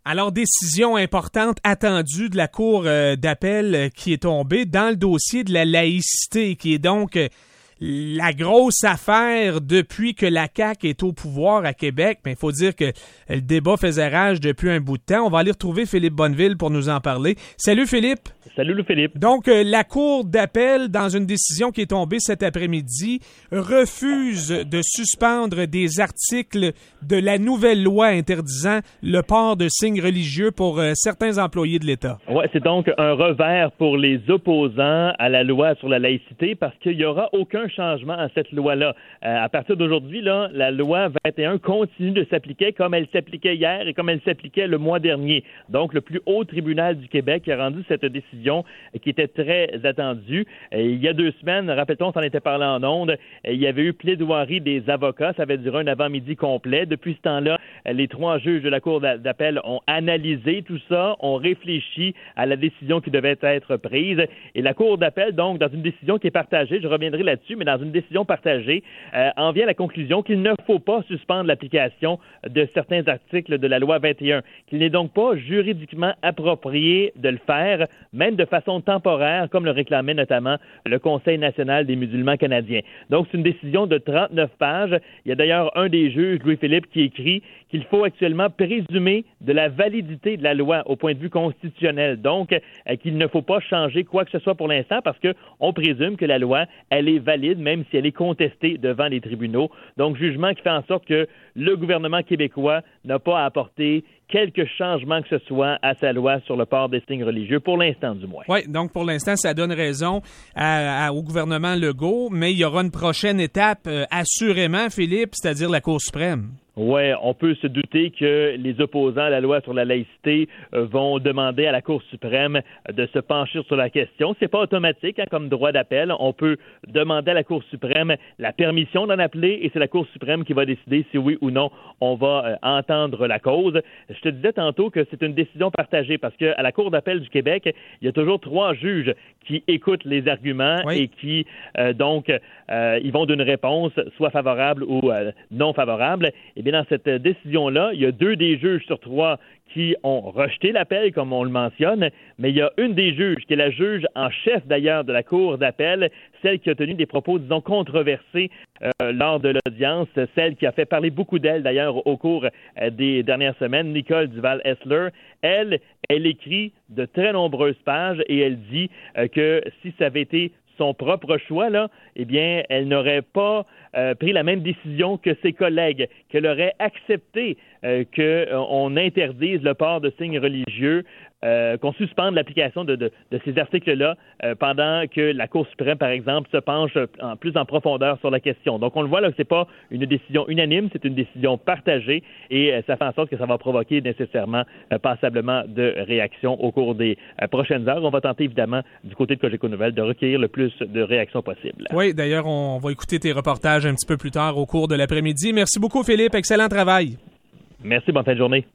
Alors, décision importante attendue de la Cour d'appel qui est tombée dans le dossier de la laïcité, qui est donc la grosse affaire depuis que la CAQ est au pouvoir à Québec. Mais il faut dire que le débat faisait rage depuis un bout de temps. On va aller retrouver Philippe Bonneville pour nous en parler. Salut Philippe. Salut Louis-Philippe. Donc, la Cour d'appel, dans une décision qui est tombée cet après-midi, refuse de suspendre des articles de la nouvelle loi interdisant le port de signes religieux pour certains employés de l'État. Oui, c'est donc un revers pour les opposants à la loi sur la laïcité parce qu'il n'y aura aucun changement à cette loi-là. À partir d'aujourd'hui, là, la loi 21 continue de s'appliquer comme elle s'appliquait hier et comme elle s'appliquait le mois dernier. Donc, le plus haut tribunal du Québec a rendu cette décision qui était très attendue. Il y a 2 semaines, rappelle-t-on, on s'en était parlé en ondes, il y avait eu plaidoirie des avocats, ça avait duré un avant-midi complet. Depuis ce temps-là, les 3 juges de la Cour d'appel ont analysé tout ça, ont réfléchi à la décision qui devait être prise. Et la Cour d'appel, donc, dans une décision qui est partagée, je reviendrai là-dessus, mais dans une décision partagée, en vient à la conclusion qu'il ne faut pas suspendre l'application de certains articles de la loi 21, qu'il n'est donc pas juridiquement approprié de le faire, même de façon temporaire, comme le réclamait notamment le Conseil national des musulmans canadiens. Donc, c'est une décision de 39 pages. Il y a d'ailleurs un des juges, Louis-Philippe, qui écrit qu'il faut actuellement présumer de la validité de la loi au point de vue constitutionnel. Donc, qu'il ne faut pas changer quoi que ce soit pour l'instant parce qu'on présume que la loi, elle est valide, même si elle est contestée devant les tribunaux. Donc, jugement qui fait en sorte que le gouvernement québécois n'a pas à apporter quelque changement que ce soit à sa loi sur le port des signes religieux, pour l'instant du moins. Oui, donc pour l'instant, ça donne raison au gouvernement Legault, mais il y aura une prochaine étape, assurément, Philippe, c'est-à-dire la Cour suprême. Oui, on peut se douter que les opposants à la loi sur la laïcité vont demander à la Cour suprême de se pencher sur la question. C'est pas automatique comme droit d'appel. On peut demander à la Cour suprême la permission d'en appeler et c'est la Cour suprême qui va décider si oui ou non on va entendre la cause. Je te disais tantôt que c'est une décision partagée parce qu'à la Cour d'appel du Québec, il y a toujours 3 juges qui écoutent les arguments et qui, ils vont d'une réponse soit favorable ou non favorable. Et bien, dans cette décision-là, il y a 2 des juges sur 3 qui ont rejeté l'appel, comme on le mentionne, mais il y a une des juges, qui est la juge en chef d'ailleurs de la Cour d'appel, celle qui a tenu des propos, disons, controversés lors de l'audience, celle qui a fait parler beaucoup d'elle d'ailleurs au cours des dernières semaines, Nicole Duval-Essler. Elle écrit de très nombreuses pages et elle dit que si ça avait été son propre choix, là, eh bien, elle n'aurait pas pris la même décision que ses collègues, qu'elle aurait accepté qu'on interdise le port de signes religieux, qu'on suspende l'application de ces articles-là pendant que la Cour suprême, par exemple, se penche plus en profondeur sur la question. Donc, on le voit là que c'est pas une décision unanime, c'est une décision partagée et ça fait en sorte que ça va provoquer nécessairement passablement de réactions au cours des prochaines heures. On va tenter évidemment du côté de Cogeco Nouvelles de recueillir le plus de réactions possibles. Oui, d'ailleurs, on va écouter tes reportages un petit peu plus tard au cours de l'après-midi. Merci beaucoup, Philippe. Excellent travail. Merci, bonne fin de journée.